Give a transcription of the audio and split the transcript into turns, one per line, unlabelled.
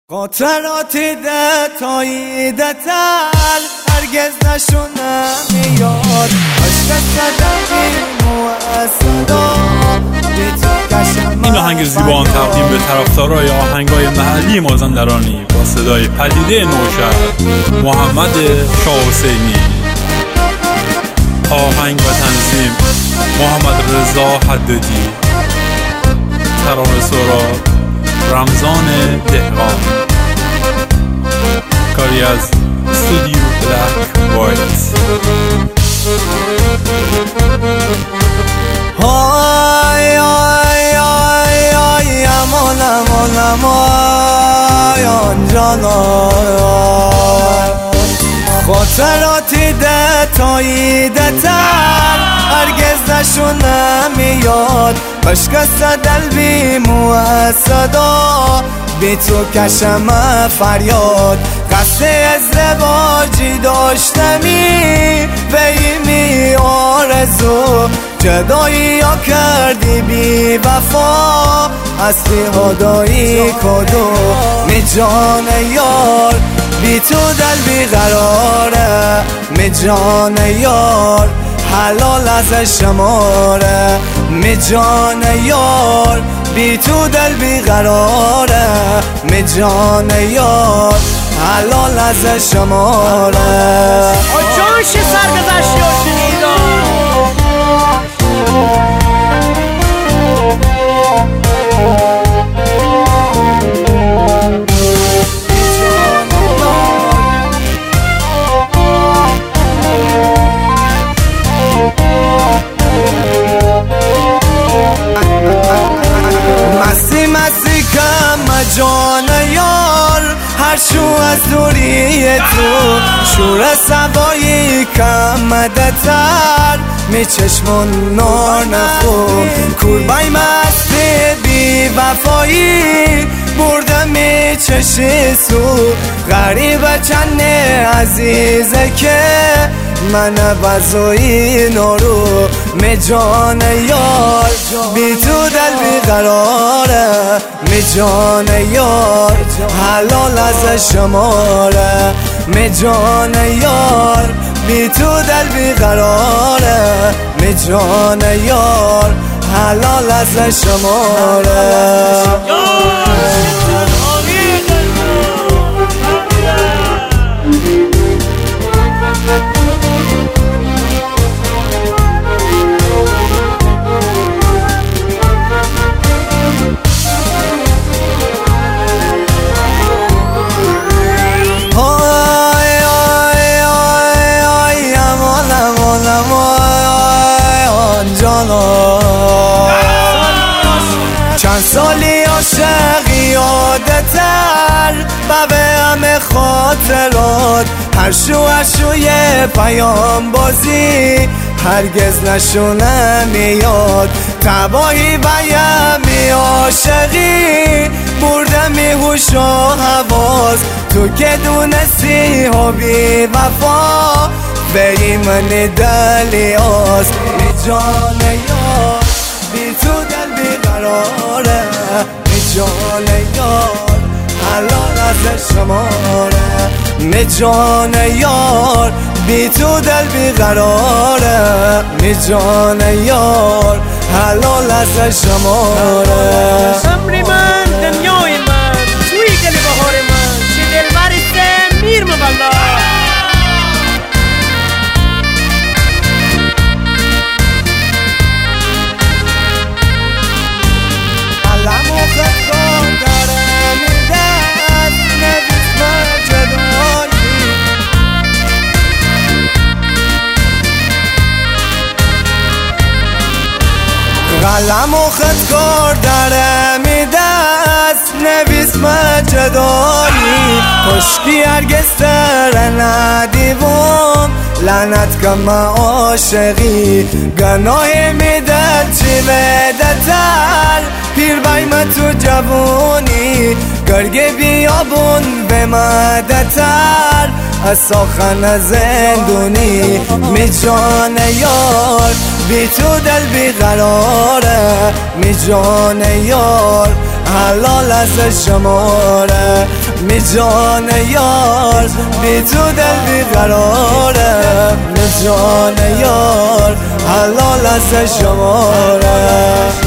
قطراتی ده تاییده تر هرگز نشونم یاد عشق صدقی موصدا
این آهنگ زیبان تقدیم به طرفدارای آهنگای محلی مازندرانی با صدای پدیده نوشهر محمد شاه حسینی. آهنگ و تنظیم محمد رضا حدادی. ترانه سرا رمضان دهقان. کاری از استودیو بلک وایت.
های آی آی آی امان امان امان آنجانا خاطراتی ده تاییده تر هرگز نشونم یاد عشق صدل بی موصدا بی تو کشم فریاد قصد ازدواجی داشتمی بیمی آرزو جدایی یا کردی بی وفا اصلی هدایی کدو می جان یار بی تو دل بی قراره می جان یار حلال از شماره می جان یار بی تو دل بی قراره می جان یار حلال از شماره
جان شه سرگذشتی و شنیدان
مسی کم جان یار هر شو از دوری تو شور سوایی کم دتر می چشمون نار نخو کوربای مستی بی وفایی برده می چشی سو غریب چند عزیزه که من بزوی نورو می جان یار بی تو دل بی قراره می جان یار حلال از شماره می جان یار بی تو دل بی قراره می جان یار حلال از شماره چند سالی عاشق یادتر و به همه خاطرات هر شوی پیام بازی هرگز نشونم یاد تباهی و یمی عاشقی برده می هوش و حواس تو که دونستی ها بی وفا به ایمن دلیاز می جان یار بی تو دل بی قراره می جان یار حلال از شماره می جان یار بی تو دل بی قراره می جان یار حلال از شماره
صبر من دنیای من توی گل بهار من چه دلبرت میر مبلا قلم و خطکار داره میده است نویس مجدایی خشکی هرگز تره ندیوم لعنت کم عاشقی گناه میده چی بده تر پیر بایم تو جوونی گرگ بیابون به مده تر از ساخن زندونی می جان یار بی تو دل بی قراره می جان یار حلال از شماره
می جان یار بی تو دل بیقراره می جان یار حلال از شماره